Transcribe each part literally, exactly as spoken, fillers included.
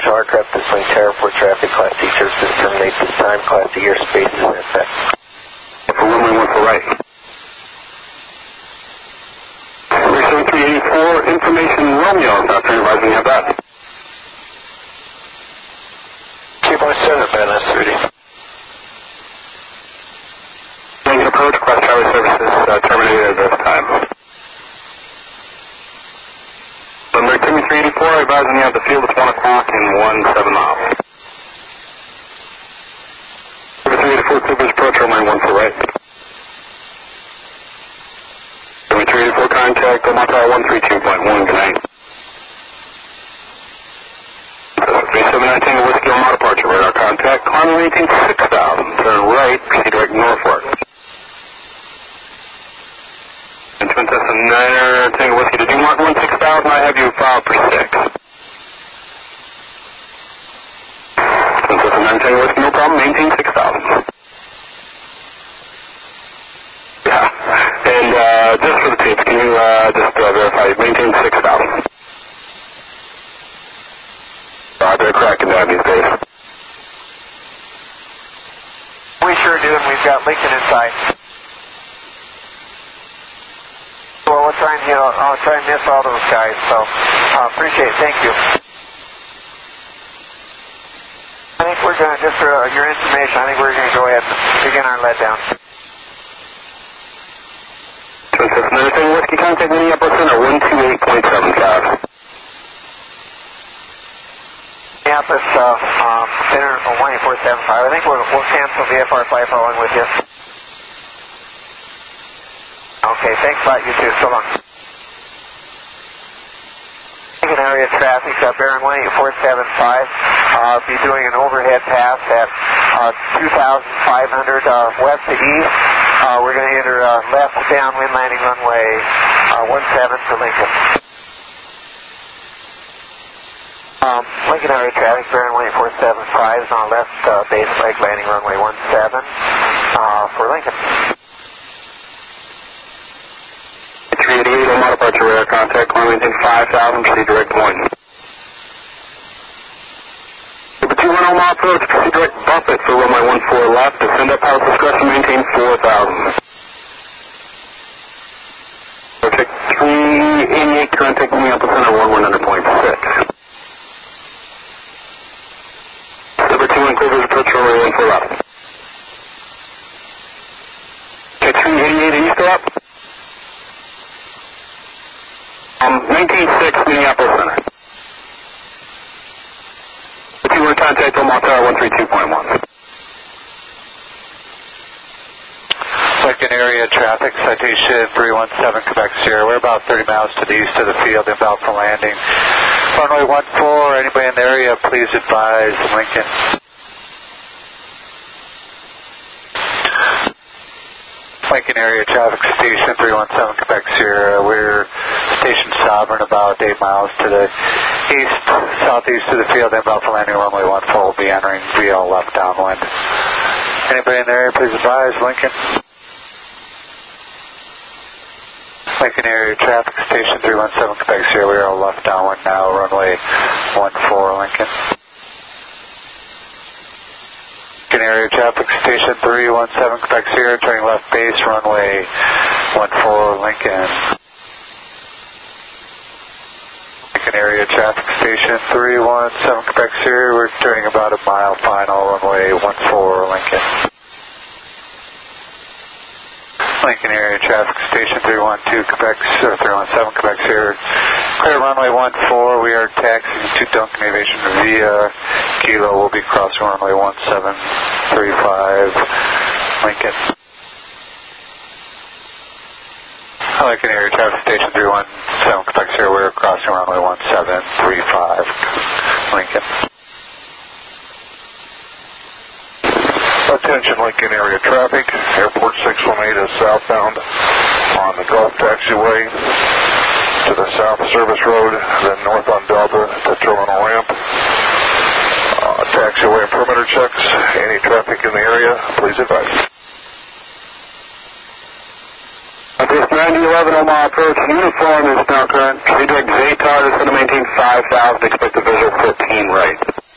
International Aircraft, this link to airport traffic, Class D services terminate this time, Class D airspace is in effect. For runway one for right. seven three eighty-four, information Romeo, not sure advising you have that. two point seven, Band S thirty. Lincoln approach, Class Charlie services uh, terminated at this time. Number two three eighty-four, advising you have the field at one o'clock and one seven miles. Number three eighty-four, Cooper's approach, runway one for right. Number three eighty-four, contact, Omaha Tower one three two point one, good night. three seven nine Tango Whiskey Omaha departure, radar contact, climb maintain six thousand, turn right, proceed direct northward. And Twin Cessna niner Tango Whiskey, did you mark one six thousand? I have you filed for six. Twin Cessna niner Tango Whiskey, no problem, maintain six thousand. Yeah, and uh, just for the tapes, can you uh, just uh, verify you maintain six thousand? Uh, they're cracking down these days. We sure do, and we've got Lincoln inside. Well, we'll try and, you know, I'll try and miss all those guys, so uh, appreciate it. Thank you. I think we're going to, just for uh, your information, I think we're going to go ahead and begin our letdown. Twin Cessna niner Tango Whiskey, contact Minneapolis Center one two eight point seven five. Minneapolis uh, um, Center one eight four seven five. I think we'll, we'll cancel V F R five following with you. Okay, thanks a lot, you too. So long. Lincoln area traffic, uh, bearing one eight four seven five. Uh, be doing an overhead pass at uh, two thousand five hundred uh, west to east. Uh, we're going to enter uh, left downwind landing runway uh, one seven for Lincoln. Um, Lincoln area traffic, bearing one eight four seven five is on left uh, base leg landing runway one seven uh, for Lincoln. three eighty-eight, Omaha departure, radar contact, climb maintain five thousand, proceed direct point. Number two one Omaha approach, proceed direct Buffett for runway one four left, descend up house discretion, maintain four thousand. Check three eighty-eight, contact Minneapolis Center one one hundred point six. Number two one Clover's approach, runway one four left. Check three eighty-eight, are you still up? Um, nineteen six Minneapolis Center. If you want to contact Omaha Tower one three two point one. Second area traffic, citation three one seven Quebec Sierra. We're about thirty miles to the east of the field, inbound for landing. Runway one four, anybody in the area, please advise Lincoln. Lincoln area traffic, station three one seven Quebec Sierra. We're station Sovereign, about eight miles to the east, southeast of the field, inbound for landing. Runway one four will be entering V L left downwind. Anybody in the area, please advise Lincoln. Lincoln area traffic, station three one seven Quebec Sierra. We are left downwind now, runway one four Lincoln. Lincoln area traffic, station three one seven Quebec Sierra, turning left base, runway one four Lincoln. Lincoln area traffic, station three one seven Quebec Sierra, we're turning about a mile final, runway one four Lincoln. Lincoln area traffic, station three one two Quebec, or three one seven Quebec Sierra, clear runway one four, we are taxiing to Duncan Aviation via Kilo, we'll be crossing runway one seven three five Lincoln. Lincoln area traffic, station three one seven Quebec Sierra, we're crossing runway one seven three five Lincoln. Attention Lincoln area traffic, Airport six one eight is southbound on the Gulf Taxiway to the South Service Road, then north on Delta to Terminal Ramp. Uh, taxiway and perimeter checks, any traffic in the area, please advise. This ninety eleven Omaha approach, uniform is now current. Redirect Zaytar is going to maintain five thousand, expect the visual fourteen right.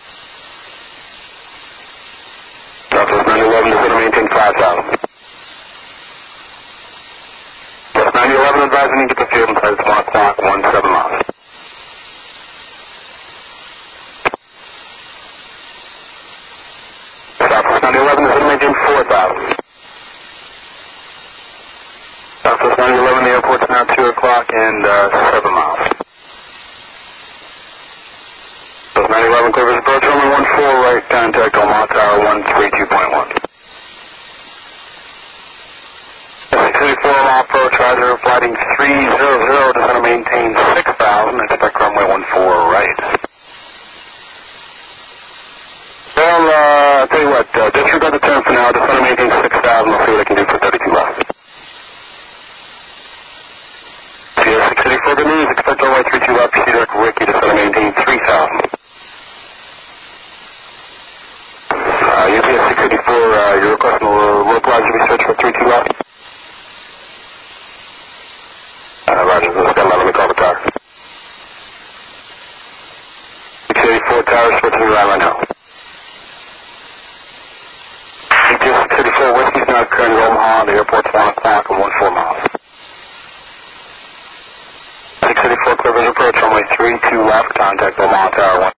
guys when you get the field inside it's one o'clock, one seven miles. Southwest ninety eleven is maintain four thousand. Southwest ninety eleven, the airport's now two o'clock and uh, seven miles. Southwest ninety eleven, clear for approach, runway one four right, contact Omaha Tower one three two point one. six eighty-four Omaha approach, riser flighting three hundred, descend to maintain six thousand, expect runway one four right. Well, uh, I'll tell you what, uh, disregard the turn for now, descend to maintain six thousand, we'll see what I can do for thirty-two left. C S six eighty-four, good news, expect runway three two left, proceed direct Ricky, descend to maintain three thousand. Uh, U P S six eighty-four, uh, you're requesting a localizer research for three two left. Uh, Roger, let's go, let me call the tower. six eighty-four tower, switching around right now. U P S six eighty-four, Whiskey's now current Omaha, the airport's one o'clock and one four miles. six eighty-four, clear visual approach, runway three two left, contact Omaha Tower one.